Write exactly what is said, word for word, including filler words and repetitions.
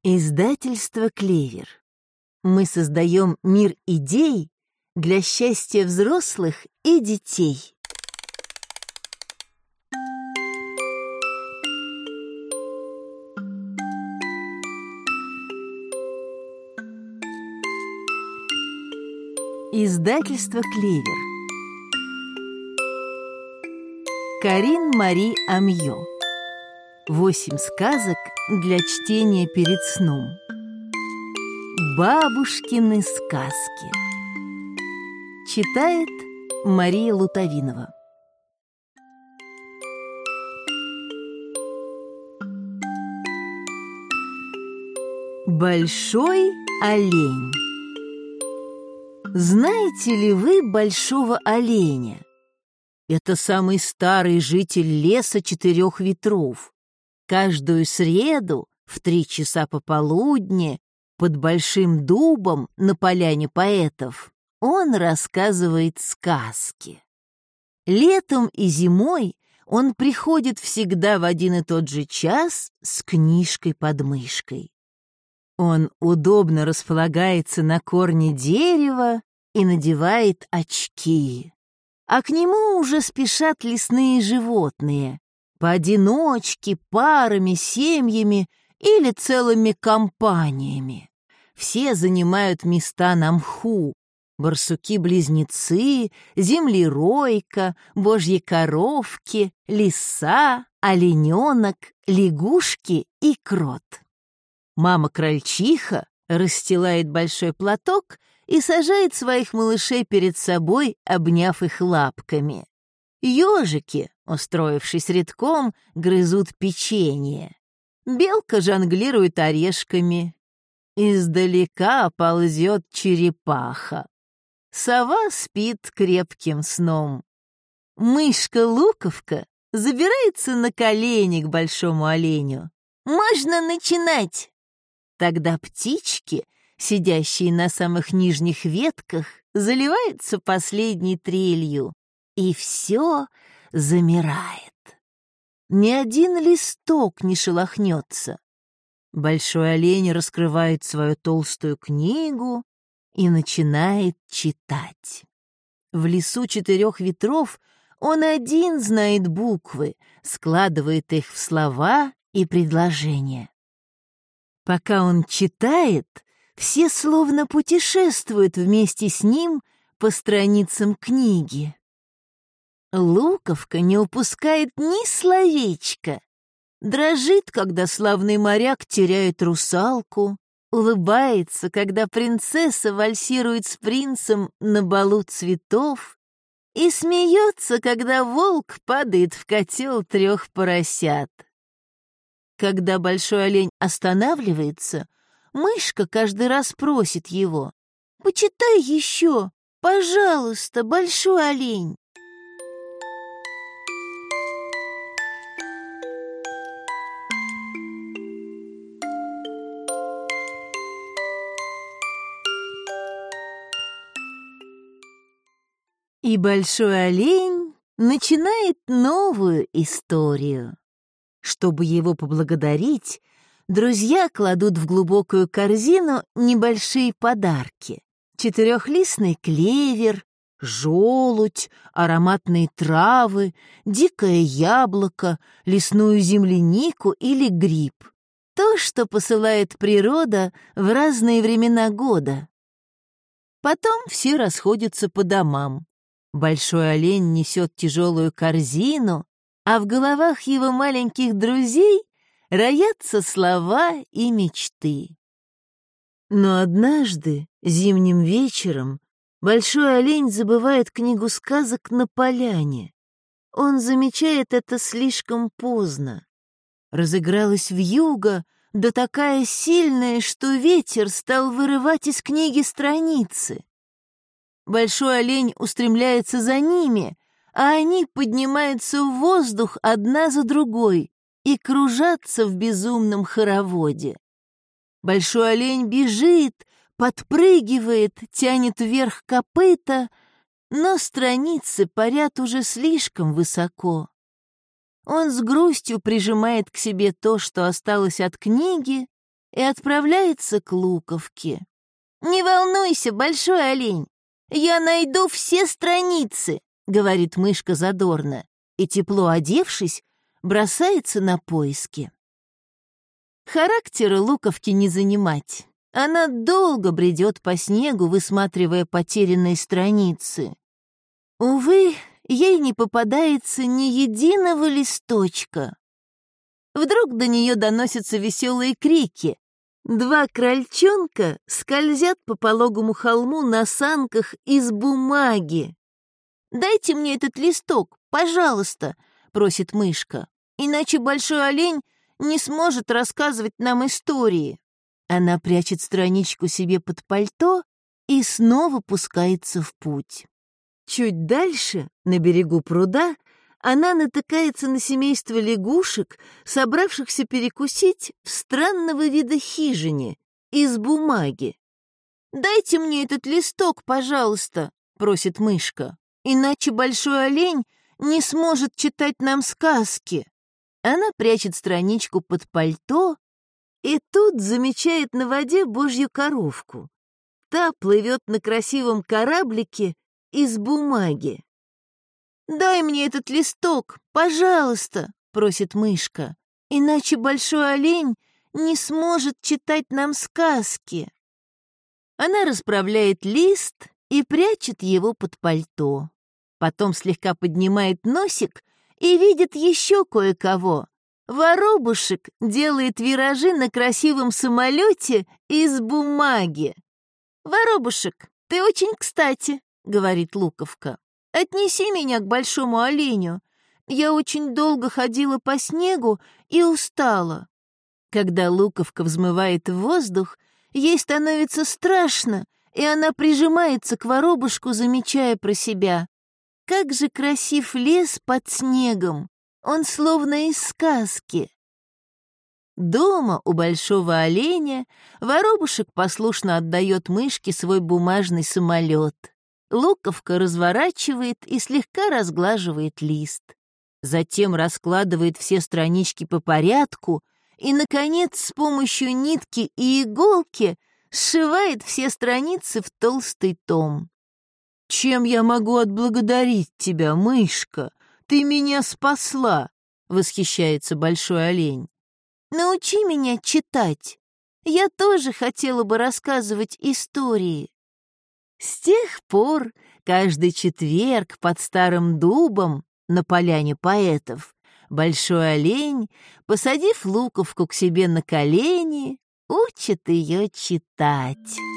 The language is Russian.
Издательство «Клевер». Мы создаем мир идей для счастья взрослых и детей. Издательство «Клевер». Карин Мари Амьё. Восемь сказок для чтения перед сном. Бабушкины сказки. Читает Мария Лутовинова. Большой олень. Знаете ли вы большого оленя? Это самый старый житель леса четырех ветров. Каждую среду в три часа пополудни под большим дубом на поляне поэтов он рассказывает сказки. Летом и зимой он приходит всегда в один и тот же час с книжкой под мышкой. Он удобно располагается на корне дерева и надевает очки. А к нему уже спешат лесные животные, поодиночке, парами, семьями или целыми компаниями. Все занимают места на мху: барсуки-близнецы, землеройка, божьи коровки, лиса, олененок, лягушки и крот. Мама-крольчиха расстилает большой платок и сажает своих малышей перед собой, обняв их лапками. Ёжики, устроившись рядком, грызут печенье. Белка жонглирует орешками. Издалека ползет черепаха. Сова спит крепким сном. Мышка-луковка забирается на колени к большому оленю. «Можно начинать!» Тогда птички, сидящие на самых нижних ветках, заливаются последней трелью, и все замирает. Ни один листок не шелохнется. Большой олень раскрывает свою толстую книгу и начинает читать. В лесу четырех ветров он один знает буквы, складывает их в слова и предложения. Пока он читает, все словно путешествуют вместе с ним по страницам книги. Луковка не упускает ни словечка, дрожит, когда славный моряк теряет русалку, улыбается, когда принцесса вальсирует с принцем на балу цветов, и смеется, когда волк падает в котел трех поросят. Когда большой олень останавливается, мышка каждый раз просит его: «Почитай еще, пожалуйста, большой олень». И большой олень начинает новую историю. Чтобы его поблагодарить, друзья кладут в глубокую корзину небольшие подарки: четырехлистный клевер, желудь, ароматные травы, дикое яблоко, лесную землянику или гриб. То, что посылает природа в разные времена года. Потом все расходятся по домам. Большой олень несет тяжелую корзину, а в головах его маленьких друзей роятся слова и мечты. Но однажды, зимним вечером, большой олень забывает книгу сказок на поляне. Он замечает это слишком поздно. Разыгралась вьюга, да такая сильная, что ветер стал вырывать из книги страницы. Большой олень устремляется за ними, а они поднимаются в воздух одна за другой и кружатся в безумном хороводе. Большой олень бежит, подпрыгивает, тянет вверх копыта, но страницы парят уже слишком высоко. Он с грустью прижимает к себе то, что осталось от книги, и отправляется к Луковке. «Не волнуйся, большой олень, я найду все страницы», — говорит мышка задорно, и, тепло одевшись, бросается на поиски. Характера Луковки не занимать. Она долго бредет по снегу, высматривая потерянные страницы. Увы, ей не попадается ни единого листочка. Вдруг до нее доносятся веселые крики. Два крольчонка скользят по пологому холму на санках из бумаги. «Дайте мне этот листок, пожалуйста», — просит мышка, «иначе большой олень не сможет рассказывать нам истории». Она прячет страничку себе под пальто и снова пускается в путь. Чуть дальше, на берегу пруда, она натыкается на семейство лягушек, собравшихся перекусить в странного вида хижине из бумаги. «Дайте мне этот листок, пожалуйста», — просит мышка, «иначе большой олень не сможет читать нам сказки». Она прячет страничку под пальто и тут замечает на воде божью коровку. Та плывет на красивом кораблике из бумаги. «Дай мне этот листок, пожалуйста», — просит мышка, «иначе большой олень не сможет читать нам сказки». Она расправляет лист и прячет его под пальто. Потом слегка поднимает носик и видит еще кое-кого. Воробушек делает виражи на красивом самолете из бумаги. «Воробушек, ты очень кстати», — говорит Луковка. «Отнеси меня к большому оленю. Я очень долго ходила по снегу и устала». Когда Луковка взмывает в воздух, ей становится страшно, и она прижимается к воробушку, замечая про себя: «Как же красив лес под снегом! Он словно из сказки». Дома у большого оленя воробушек послушно отдает мышке свой бумажный самолет. Луковка разворачивает и слегка разглаживает лист. Затем раскладывает все странички по порядку и, наконец, с помощью нитки и иголки сшивает все страницы в толстый том. «Чем я могу отблагодарить тебя, мышка? Ты меня спасла!» — восхищается большой олень. «Научи меня читать. Я тоже хотела бы рассказывать истории». С тех пор каждый четверг под старым дубом на поляне поэтов большой олень, посадив Луковку к себе на колени, учит ее читать.